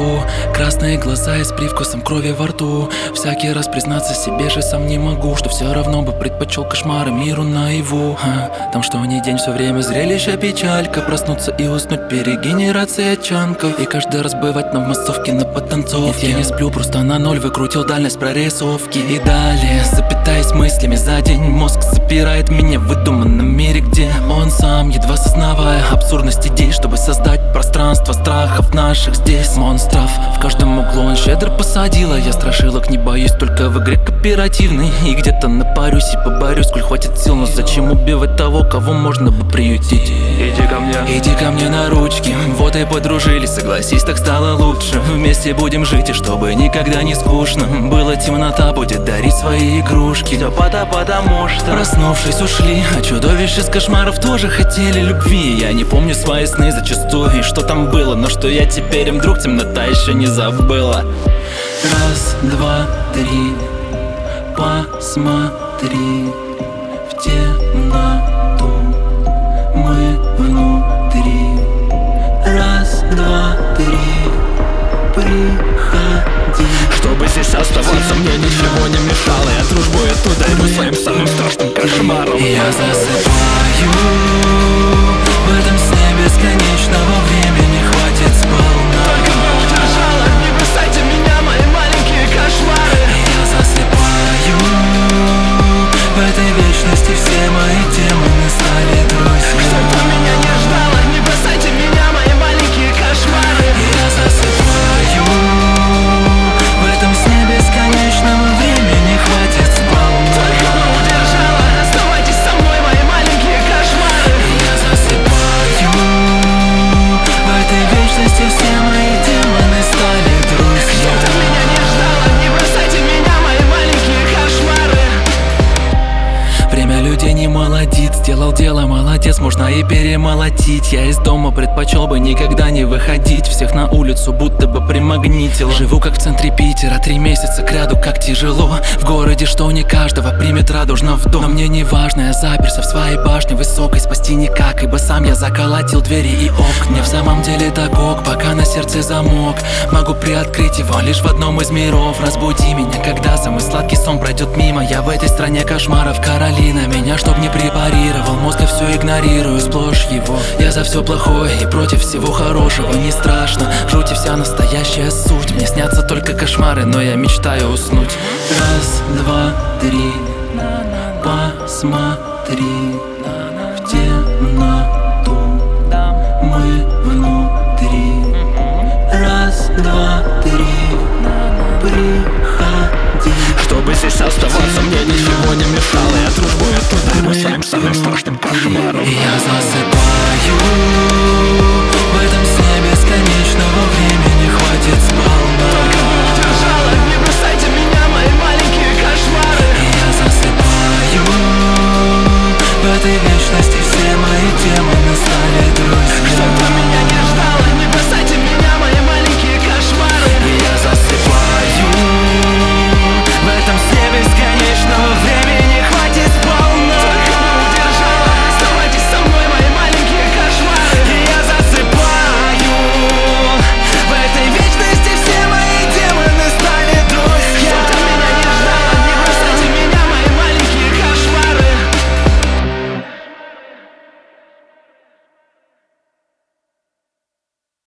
борту. Красные глаза и с привкусом крови во рту. Всякий раз признаться себе же сам не могу, что все равно бы предпочел кошмары миру наяву. Там что ни день все время зрелище печалька. Проснуться и уснуть, перегенерация чанков. И каждый раз бывать в массовке на подтанцовке. Нет, я не сплю, просто на ноль выкрутил дальность прорисовки. И далее, запитаясь мыслями за день, мозг запирает меня в выдуманном мире, где он сам, едва сознавая абсурдность идей, чтобы создать пространство страхов наших здесь монстров. В каждом углу он щедро посадил, а я страшилок не боюсь, только в игре кооперативной. И где-то напарюсь и поборюсь, сколь хватит сил. Но зачем убивать того, кого можно бы приютить? Иди ко мне на ручки, вот и подружились. Согласись, так стало лучше. Вместе будем жить, и чтобы никогда не скучно было, темнота будет дарить свои игрушки. Все потому что, проснувшись, ушли, а чудовища из кошмаров тоже хотели любви. Я не помню свои сны зачастую и что там было, но что я теперь им друг, темнота еще не забыла. Раз, два, три, посмотри в темноту, мы внутри. Раз, два, три, приходи. Чтобы здесь оставаться, мне ничего не мешало. Я дружбу эту дарю своим самым страшным кошмаром. Я засыпаю в этом сне бесконечного времени, хватит сполна. Только бы удержала, не бросайте меня, мои маленькие кошмары. Я засыпаю в этой вечности, все мои демоны стали друзьями. Чтобы меня не ждала, не бросайте меня, мои маленькие кошмары. Я засыпаю в этом сне бесконечного времени, хватит сполна. Только бы удержала, оставайтесь со мной, мои маленькие кошмары. Я засыпаю в этой вечности, все мои демоны стали друзьями. Чтобы меня не ждала, не бросайте меня, мои маленькие кошмары. Время людей не молодит, сделал дело, молодец, можно и перемолотить. Я из дома предпочел бы никогда не выходить, всех на улицу будто бы примагнитил. Живу как в центре Питера, 3 месяца кряду, как тяжело. В городе, что не каждого примет радужно в дом. Но мне не важно, я заперся в своей башне высокой, спасти никак, ибо сам я заколотил двери и окна. Мне в самом деле так ок, пока на сердце замок. Могу приоткрыть его лишь в одном из миров. Разбуди меня, когда самый сладкий сон пройдет мимо. Я в этой стране кошмаров, Каролина меня, чтоб не препарировал. Мозг я все игнорирую, сплошь его. Я за все плохое и против всего хорошего. Не страшно, жуть и вся настоящая суть. Мне снятся только кошмары, но я мечтаю уснуть. Раз, два, три, посмотри в темноту, мы внутри. Раз, два, три, приходи. Чтобы здесь оставаться, мне ничего не мешало. Я дружбу эту дарю своим самым страшным кошмаром. Я засыпаю в этом сне бесконечного времени, хватит сполна. Только бы удержала, не бросайте меня, мои маленькие кошмары. Я засыпаю в этой вечности, все мои демоны стали друзьями. Чтобы меня